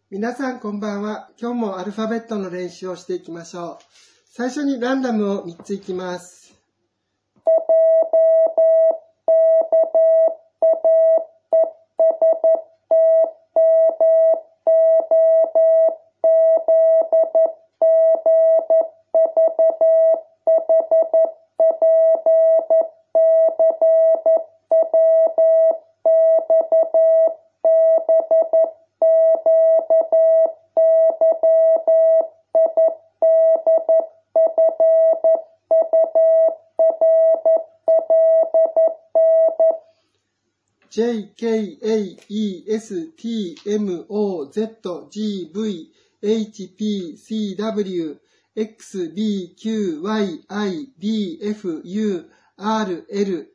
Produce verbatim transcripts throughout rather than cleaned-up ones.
皆さんこんばんは。今日もアルファベットの練習をしていきましょう。最初にランダムをみっついきます。J, K, A, E, S, T, M, O, Z, G, V, H, P, C, W, X, B, Q, Y, I, D, F, U, R, L,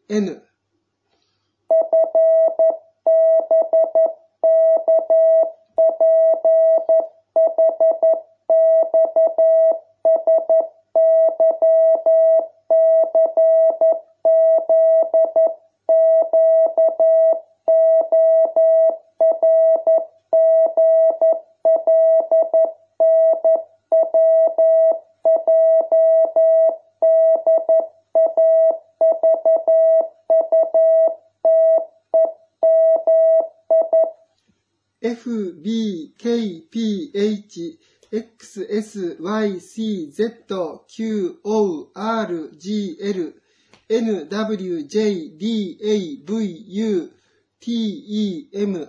N。F, B, K, P, H, X, S, Y, C, Z, Q, O, R, G, L, N, W, J, D, A, V, U, T, E, M,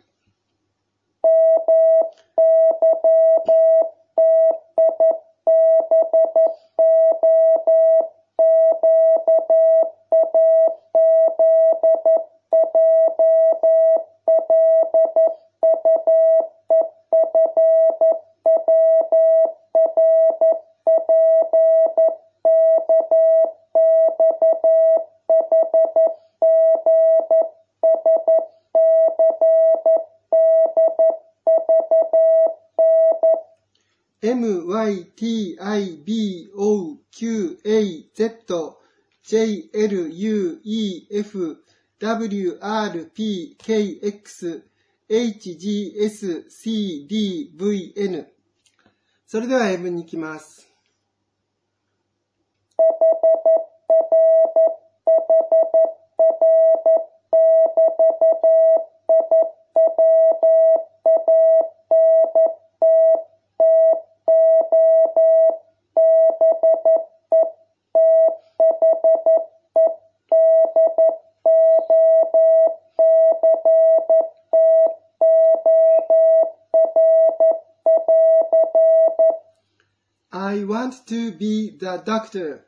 I。M, Y, T, I, B, O, Q, A, Z, J, L, U, E, F, W, R, P, K, X, H, G, S, C, D, V, N。それでは英文に行きます。I want to be the doctor.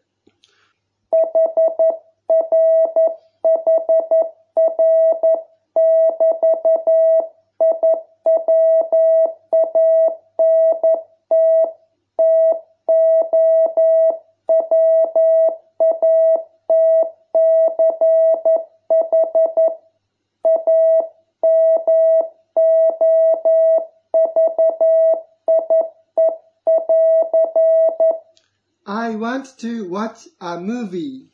I want to watch a movie.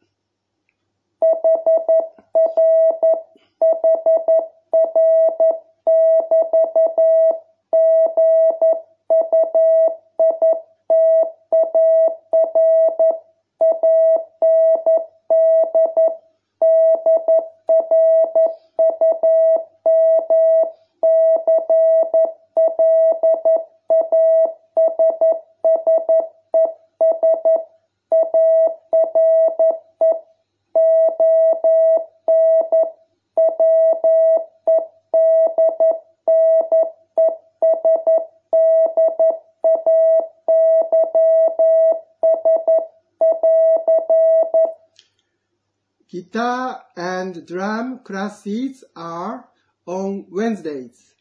Guitar and drum classes are on Wednesdays.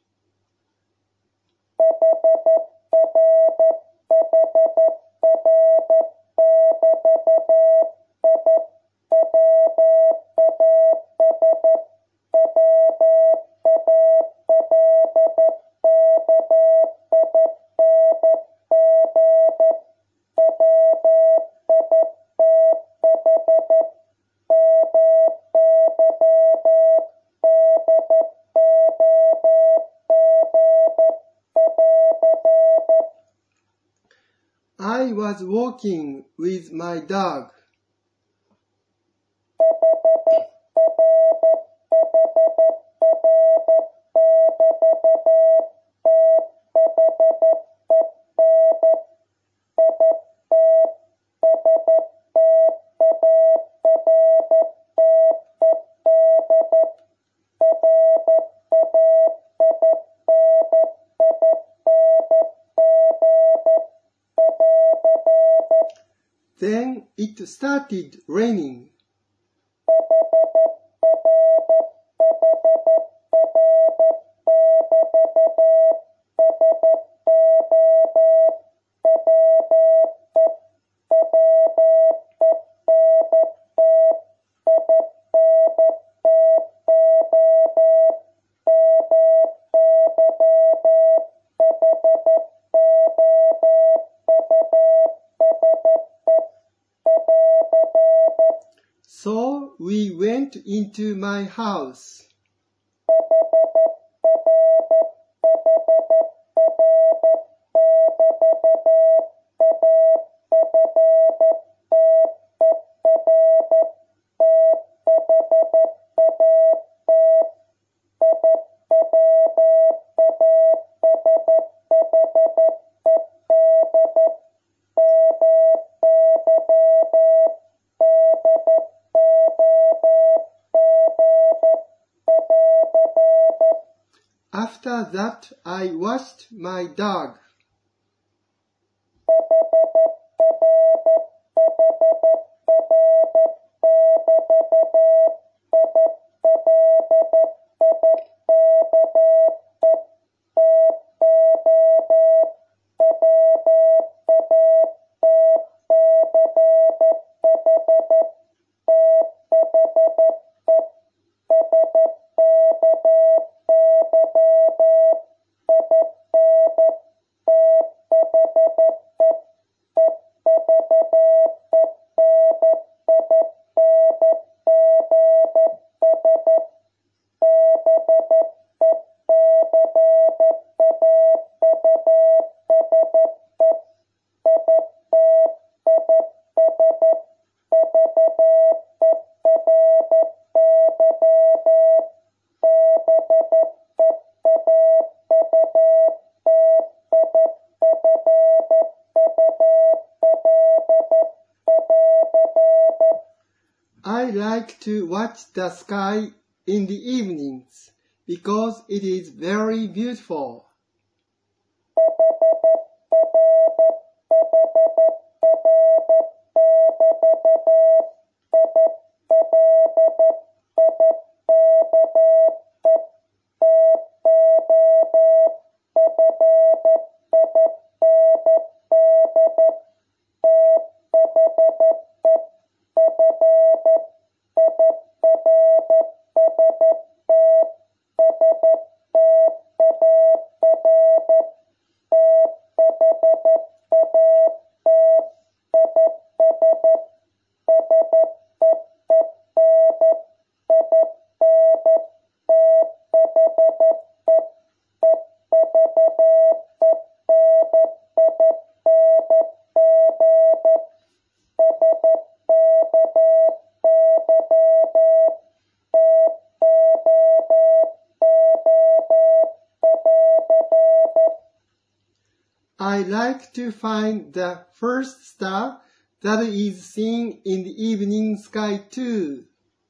was walking with my dog. Then it started raining. So we went into my house. After that, I washed my dog. I like to watch the sky in the evenings because it is very beautiful. I like to find the first star that is seen in the evening sky too.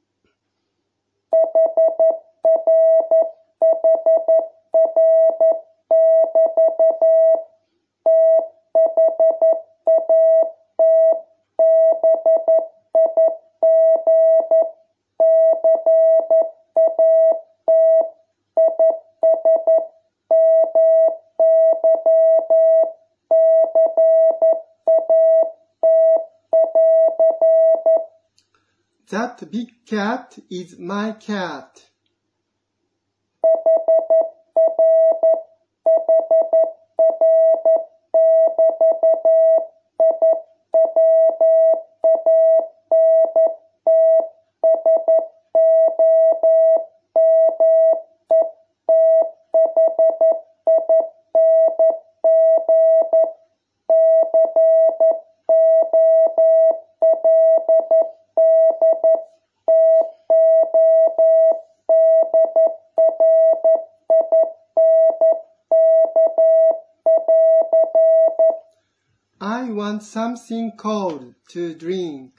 That big cat is my cat. want something cold to drink.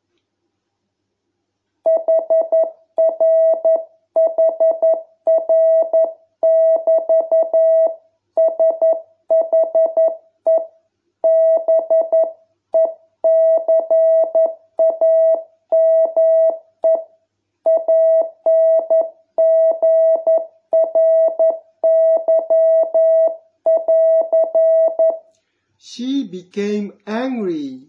She became angry.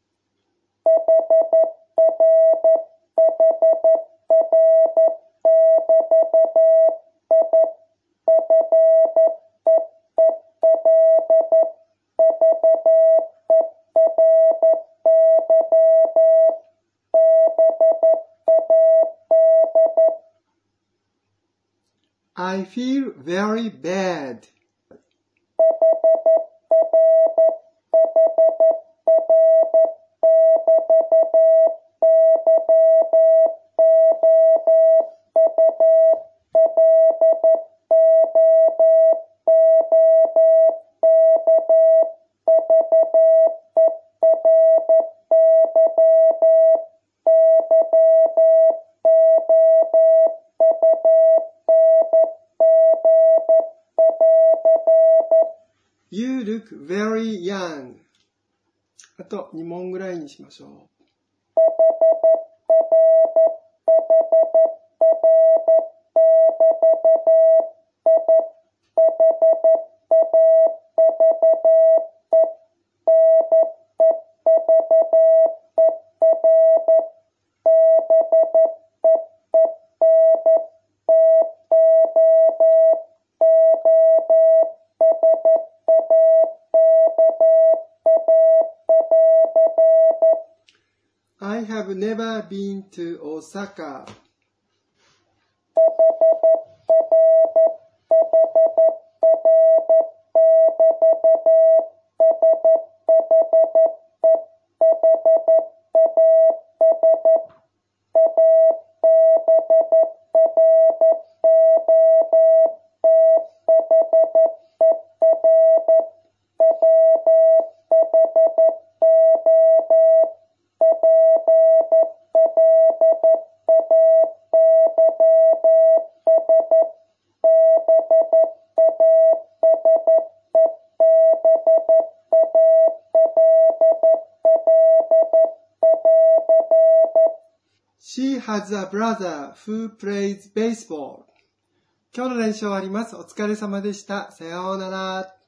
I feel very bad. You look very young. あとに問ぐらいにしましょう。I have never been to Osaka. She has a brother who plays baseball. 今日の練習終わります。お疲れ様でした。さようなら。